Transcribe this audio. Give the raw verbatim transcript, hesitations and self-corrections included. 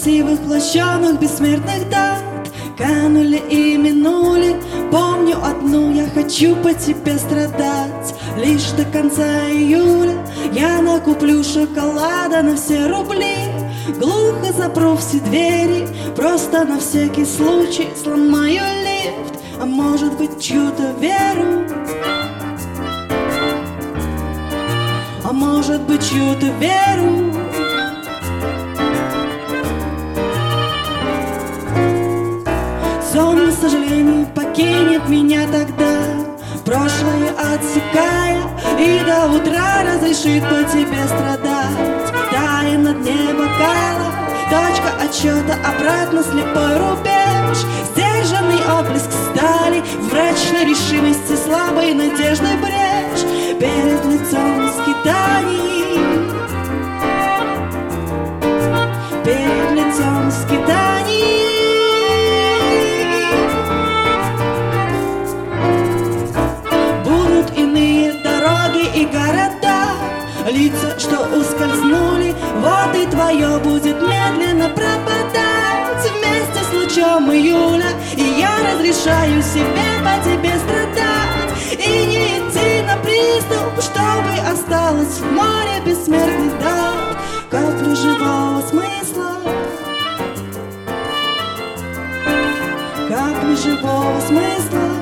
красивых, лощеных, бессмертных дат канули и минули. Помню одну: я хочу по тебе страдать. Лишь до конца июля я накуплю шоколада на все рубли. Глухо запру все двери, просто на всякий случай сломаю лифт. А может быть, чью-то веру, а может быть, чью-то веру. Сон, к сожалению, покинет меня тогда, прошлое отсекая, и до утра разрешит по тебе страдать. Тая на дне бокала, точка отсчета, обратно слепой рубеж. Сдержанный отблеск стали в мрачной решимости, слабой надежды брешь. Перед лицом скитаний, перед лицом скитаний. Будут иные дороги и города, лица, что ускользнули, вот и твое будет медленно пропадать вместе с лучом июля. И я разрешаю себе по тебе страдать и не идти на приступ, чтобы осталось в море бессмертных дат капли живого смысла, капли живого смысла.